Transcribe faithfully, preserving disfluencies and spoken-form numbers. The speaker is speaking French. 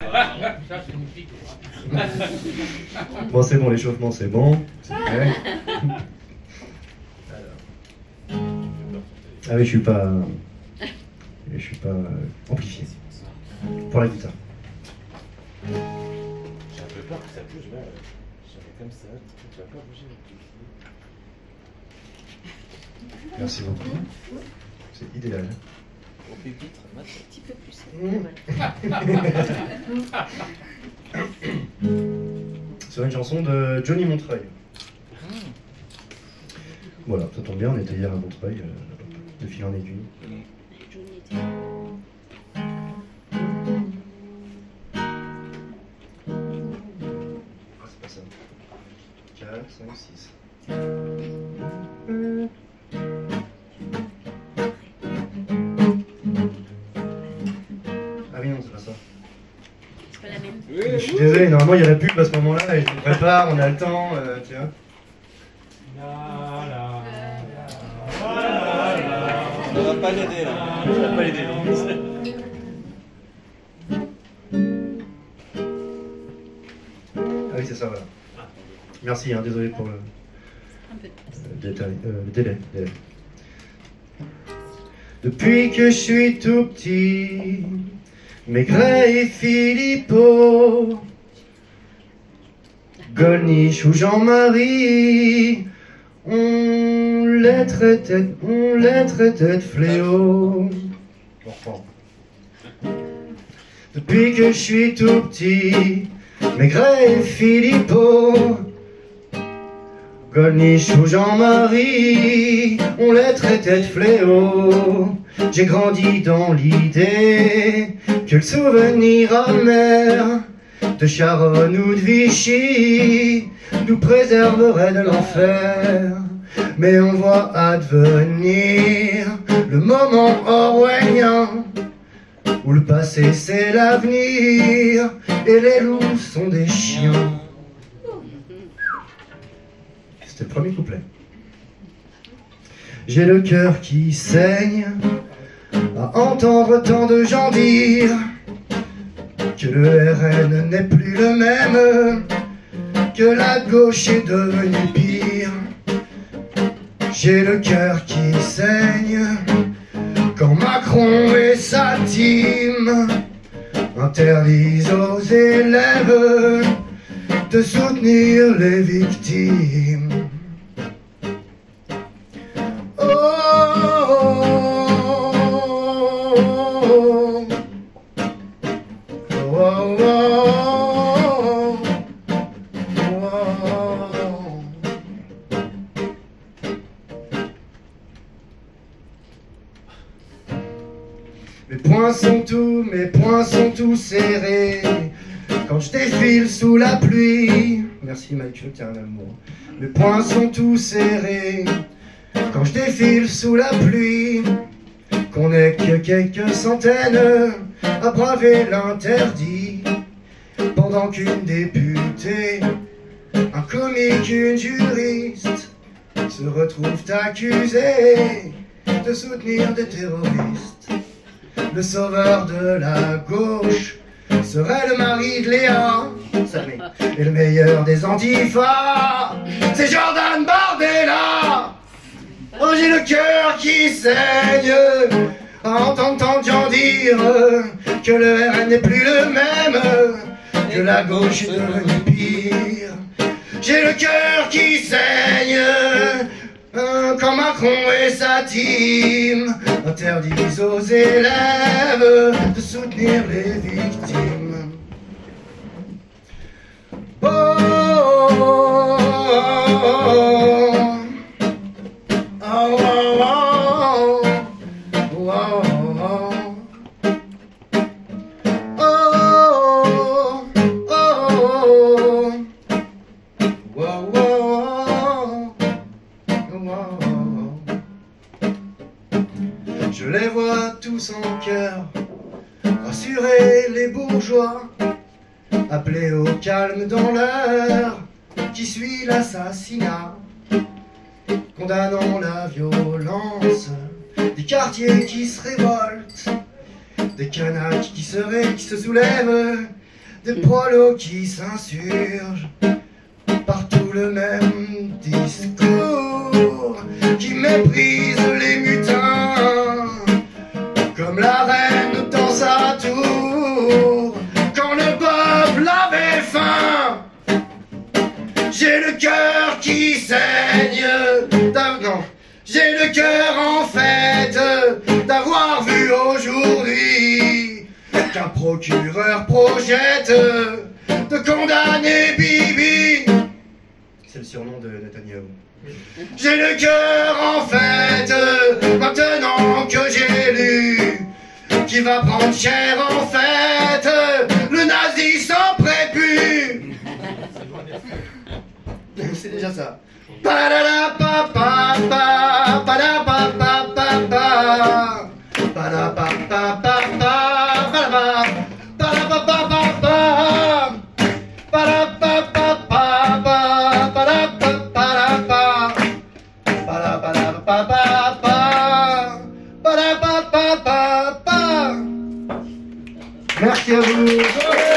Ça, c'est magnifique. Bon, c'est bon, l'échauffement, c'est bon. C'est prêt. Ah oui, je suis pas... Je suis pas euh, amplifié. Pour la guitare. J'ai un peu peur que ça bouge, là. J'avais comme ça, tu vas pas bouger. Merci beaucoup. C'est idéal. Au pupitre, Un petit peu plus. C'est une chanson de Johnny Montreuil. Voilà, ça tombe bien, on était hier à Montreuil, euh, de fil en aiguille. Johnny était... Ah, c'est pas ça. quatre, cinq, six. Ah oui, non, c'est pas ça. C'est pas la même. Je suis désolé, normalement il y a la pub à ce moment-là et je me prépare, on a le temps, euh, tu vois. Ça va pas l'aider là. Ça va pas l'aider. Ah oui, c'est ça, voilà. Merci, hein, désolé pour le, Un peu de place. euh, détail, euh, le délai, délai. Depuis que je suis tout petit, Maigret et Philippot, Golnisch ou Jean-Marie, on les traitait, on les traitait de fléaux. Je reprends. Depuis que je suis tout petit, Maigret et Philippot, Golnisch ou Jean-Marie, on les traitait de fléaux. J'ai grandi dans l'idée que le souvenir amer de Charonne ou de Vichy nous préserverait de l'enfer. Mais on voit advenir le moment orwellien où le passé c'est l'avenir et les loups sont des chiens. C'était le premier couplet. J'ai le cœur qui saigne à entendre tant de gens dire que le R N n'est plus le même, que la gauche est devenue pire. J'ai le cœur qui saigne quand Macron et sa team interdisent aux élèves de soutenir les victimes. Oh, oh, oh, oh, oh. Mes poings sont tous, mes poings sont tous serrés quand je défile sous la pluie. Merci Michael, t'es un amour. Mes poings sont tous serrés quand je défile sous la pluie. Qu'on n'est que quelques centaines à braver l'interdit, pendant qu'une députée, un comique, une juriste se retrouvent accusés de soutenir des terroristes. Le sauveur de la gauche serait le mari de Léa, et le meilleur des antifas, c'est Jordan Bardella. Oh, j'ai le cœur qui saigne à entendre tant de gens dire que le R N n'est plus le même, que la gauche est devenue pire. J'ai le cœur qui saigne quand Macron et sa team interdisent aux élèves de soutenir les victimes. Oh, oh, oh, oh. Oh, oh, oh, oh, oh, oh, je les vois tous en cœur, rassurer les bourgeois, appeler au calme dans l'heure qui suit l'assassinat, condamnant la violence des quartiers qui se révoltent, des canaques qui se, ré, qui se soulèvent des prolos qui s'insurgent, partout le même discours, qui méprise les mutins, comme la reine dans sa tour, quand le peuple avait faim. J'ai le cœur qui saigne, non, j'ai le cœur en fête d'avoir vu aujourd'hui qu'un procureur projette de condamner Bibi. C'est le surnom de Netanyahou. J'ai le cœur en fête maintenant que j'ai lu qui va prendre cher en fait le nazi sans prépu. C'est déjà ça. Padadapapapa, padapapapapa, padapapapapa, padapapapapa, padapapapapa, padapapapapa. Merci à vous.